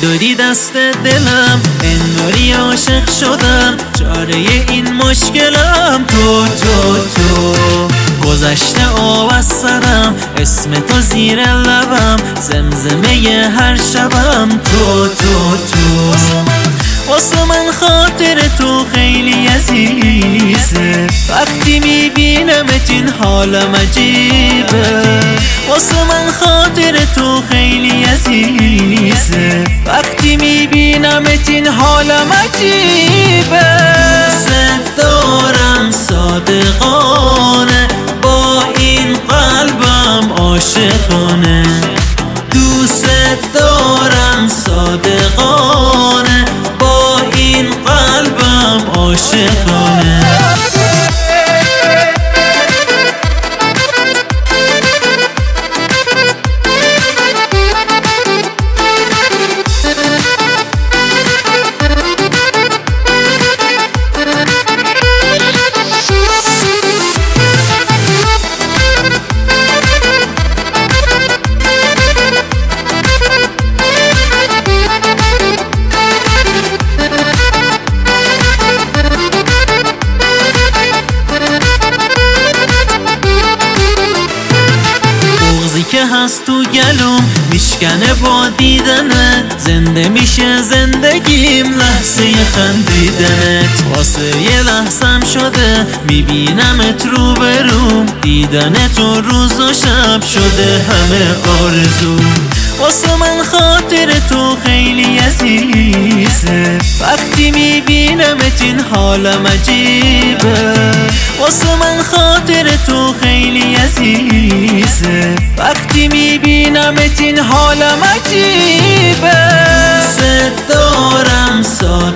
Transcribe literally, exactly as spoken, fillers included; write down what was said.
دادی دست دلم، انگاری عاشق شدم. چاره این مشکلم تو تو تو گذشته آب از سرم، اسم تو زیر لبم، زمزمه هر شبم تو تو تو واسه من خاطر تو خیلی عزیزه، وقتی میبینمت این حالم عجیبه. واسه من خاطر تو خیلی عزیزه، وقتی میبینمت این حالم عجیبه. دوست دارم صادقانه، با این قلبم عاشقانه. دوست دارم صادقانه، با این قلبم عاشقانه. که هست تو گلوم میشکنه با دیدنت، زنده میشه زندگیم لحظه خندیدنت. واسه یه لحظم شده میبینمت رو بروم، دیدن تو روز و شب شده همه آرزو. واسه من خاطر تو خیلی عزیزه، وقتی میبینمت این حالم عجیبه. واسه من خاطر تو خیلی عزیزه، وقتی میبینمت این حالم عجیبه. دوست دارم